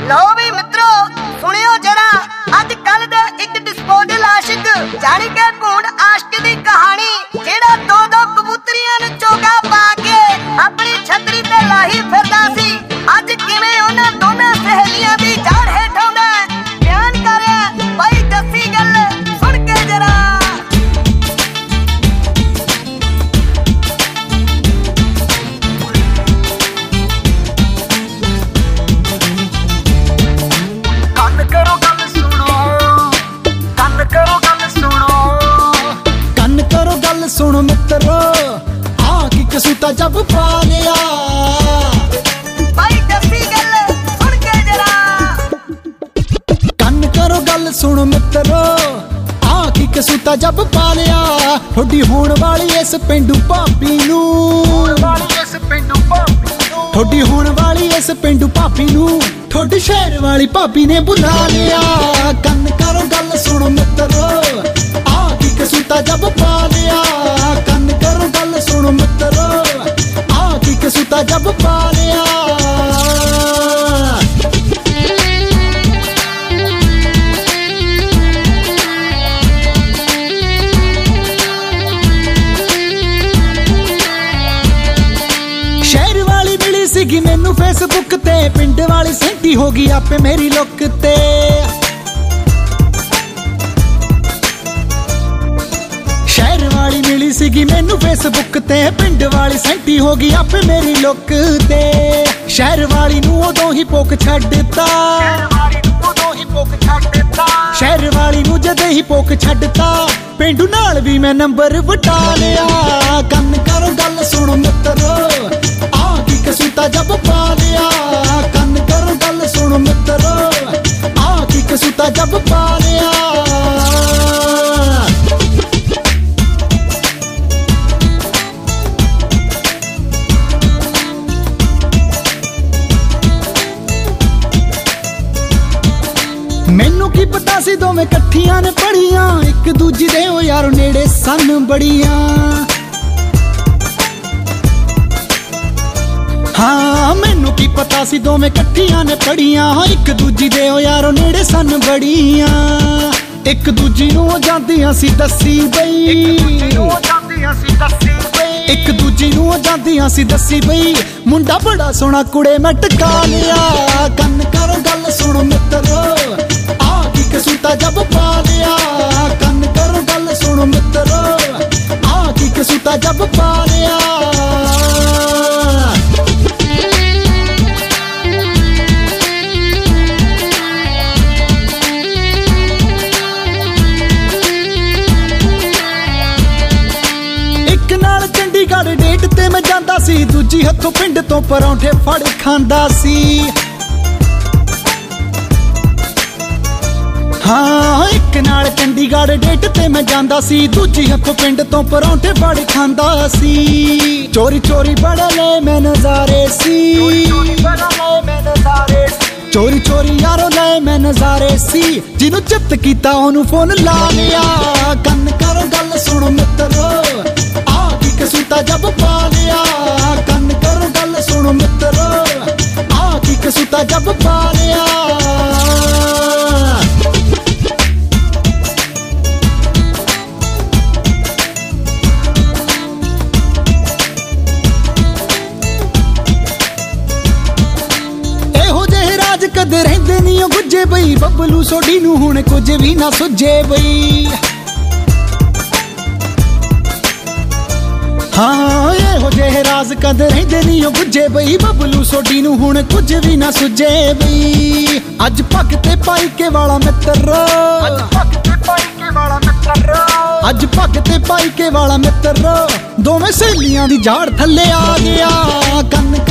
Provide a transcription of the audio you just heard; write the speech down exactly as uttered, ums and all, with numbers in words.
लो भी मित्रों सुनियो जरा अज कल दे एक डिस्पोजल आशिक जानी के भूंड आशिक दी कहानी जेड़ा दो दो कबूतरियां नूं चोगा पा के अपनी छतरी ते लाही फिरदा सी अज किवें उन्हां दोनां सहेलियां दी जड़ हेठ आउंदा बयान कर भाई दसी गल सुन के जरा। सुनो मित्रो हाँ की कसूता जब पा लिया भाई दसी गल सुन के जरा। कन करो गल सुनो मित्रो हाँ की कसूता जब पा लिया थोड़ी होण वाली इस पेंडू भाभी नू थोड़ी होण वाली इस पेंडू भाभी नू थोड़ी शहर वाली भाभी ने बुला लिया। कन करो गल सुनो मित्रो हाँ की कसूता जब पा लिया कन करो गल सुनो मित्रो हाँ की कसूता जब पा लिया। शहर वाली मिली सीगी मैनू फेसबुक ते पिंड वाली सेंटी हो गई आपे मेरी लुक ते शहर वाली मिली सीगी मैनू फेसबुक ते पिंड वाली सेंटी हो गई आपे मेरी लुक ते शहर वाली नू उदों ही पोक छड्डता शहर वाली नू जदे ही पोक छड्डता पिंडू नाल भी मैं नंबर वटा लिया। कन करो गल सुनो मित्रो आ की कसूता जब पा लिया कन करो गल सुनो मित्रो आ की कसूता जब पा लिया। मैनू की पता सी दोवें कट्ठियां ने पढ़ियां एक दूजी दे ओ यारो नेड़े सन बड़ियां हाँ मैनू की पता सी दोवें कट्ठियां ने पढ़ियां एक दूजी दे ओ यारो नेड़े सन बड़ियां एक दूजी नू जांदियां सी दसी बई एक दूजी नू जांदियां सी दसी बई मुंडा बड़ा सोहना कुड़े मैं टका लिया। कन करो गल सुनो मित्रो आ की कसूता जब पा लिया कन करो गल सुनो मित्रो आ की कसूता जब पा लिया। चंडीगढ़ डेट ते मैं जांदा सी दूजी हथों पिंड तो परौंठे फड़ खांदा सी हाँ एक नाल चंडीगढ़ डेट ते मैं जांदा सी दूजी हथों पिंड तो परौंठे फड़ खांदा सी चोरी चोरी बड़े ले मैं नज़ारे सी चोरी चोरी यारो ले मैं नज़ारे सी जिन्हों चित कीता ओनू फोन ला लिया। कन करो गल सुनो मित्रो कसूता जब पा लिया कन करो गल सुनो मित्रो आ की कसूता जब पा लिया। एहो जेहे राज कदे रहिंदे नी ओ गुज्जे बई बबलू सोडी नू हुण कुछ भी ना सुझे बई हाँ एहो जेहे राज कद रहिंदे नी ओ गुज्जे बई बबलू सोडी नू हुण कुछ भी ना सुझे बई अज पग ते पाई के वाला मित्रो अज पग ते पाई के वाला मित्रो दोवें सहेलियां दी झाड़ थल्ले आ गया। कन